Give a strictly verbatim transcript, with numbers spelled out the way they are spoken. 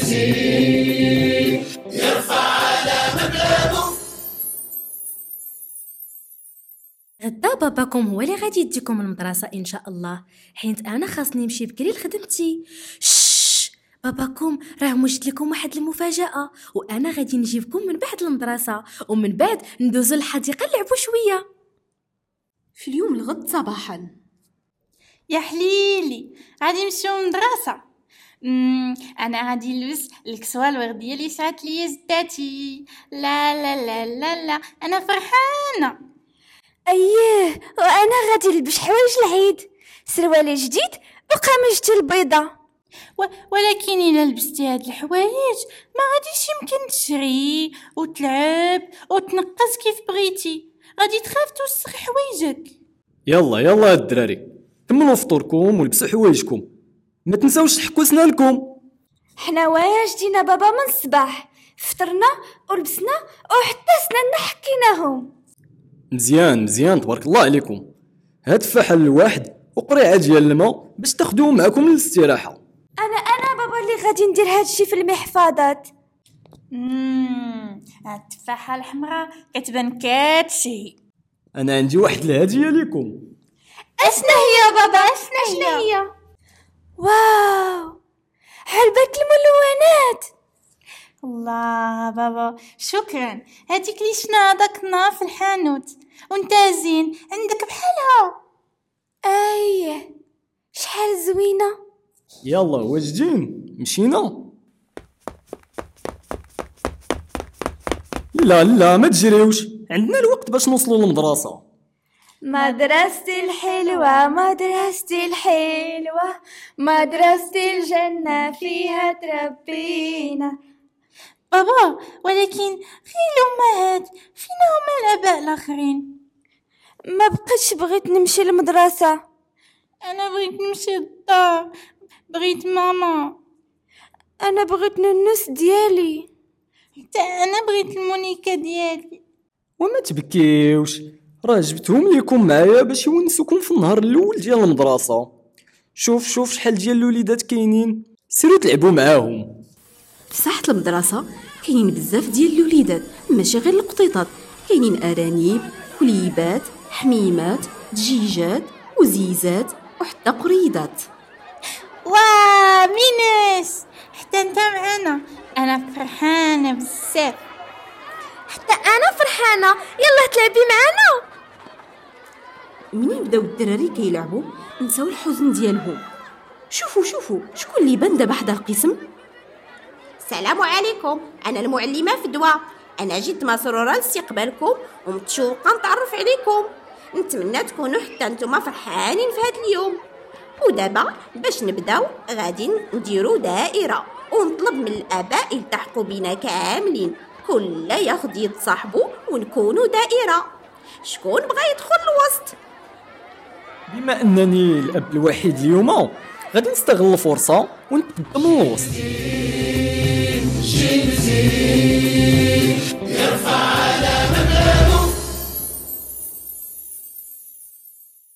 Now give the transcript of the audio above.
زين يرفع على بلادو. غدا باباكم هو اللي غادي يديكم المدرسة إن شاء الله، حيت أنا خاصني نمشي بكري لخدمتي. شش، باباكم راه موجد لكم واحد المفاجأة، وأنا غادي نجيبكم من بعد المدرسة، ومن بعد ندوزو للحديقة نلعبوا شوية في اليوم الغد صباحا. يا حليلي غادي نمشيو للمدرسة. امم انا غادي نلبس الكسوه الورديه اللي شعت لي زداتي. لا لا لا لا لا انا فرحانه. اييه، وانا غادي نلبس حوايج العيد، سروال جديد وقميجتي البيضة. و... ولكن الا لبستي هاد الحوايج ما غاديش يمكن تشري وتلعب وتنقص كيف بغيتي، غادي تخاف توسخ حوايجك. يلا يلا الدراري، كملوا فطوركم ولبسوا حوايجكم، ما تنساوش تحكوا سنانكم. حنا واش جينا بابا من الصباح، فطرنا ولبسنا وحتى سناننا حكيناهم. مزيان مزيان تبارك الله عليكم. هاد الفحل الواحد وقريعه ديال الماء باش تاخذوه معكم للاستراحه. انا انا بابا اللي غادي ندير هادشي في المحفظات. امم هاد التفاحه الحمراء كتبان كاتشي. انا عندي واحد الهديه لكم. اشنا هي بابا؟ اشنا هي؟ واو، حلبة الملونات. الله بابا شكرا، هذيك اللي شنا هذاك النهار في الحانوت وانت زين عندك بحالها. ايه شحال زوينه. يلا واجدين مشينا؟ لا لا ما تجريوش، عندنا الوقت باش نوصلوا للمدرسه. مدرستي الحلوة مدرستي الحلوة مدرستي الجنة فيها تربينا. بابا ولكن غير الأمهات، فينا هما الآباء الآخرين؟ ما بقيتش بغيت نمشي للمدرسة. أنا بغيت نمشي للدار، بغيت ماما. أنا بغيت ننس ديالي. حتى أنا بغيت المونيكا ديالي. وما تبكيوش، راه جبتهم ليكم معايا باش يونسوكم في النهار الاول ديال المدرسه. شوف شوف شحال ديال الوليدات كاينين، سيروا تلعبوا معاهم. في ساحة المدرسة كاينين بزاف ديال الوليدات، ماشي غير القطيطات، كاينين ارانب، كليبات، حميمات، دجيجات وزيزات وحتى قريدات. واه مينوس، حتى انت معنا، انا فرحانه بزاف. حتى انا فرحانه، يلا تلعبي معنا. منين بداو الدراري كيلعبوا نساو الحزن ديالهم. شوفوا شوفوا شكون اللي بان دابا حدا القسم. السلام عليكم، انا المعلمه فدوى، انا جيت مسروره لاستقبالكم ومتشوقه نتعرف عليكم. نتمنى تكونوا حتى نتوما فرحانين في هذا اليوم. ودابا باش نبداو غادي نديروا دائره ونطلب من الاباء يلتحقوا بنا كاملين، كل ياخذ يد صاحبه ونكونوا دائره. شكون بغى يدخل الوسط؟ بما انني الاب الوحيد اليوم غادي نستغل الفرصه ونتقدم للوسط. جيل زين يرفع على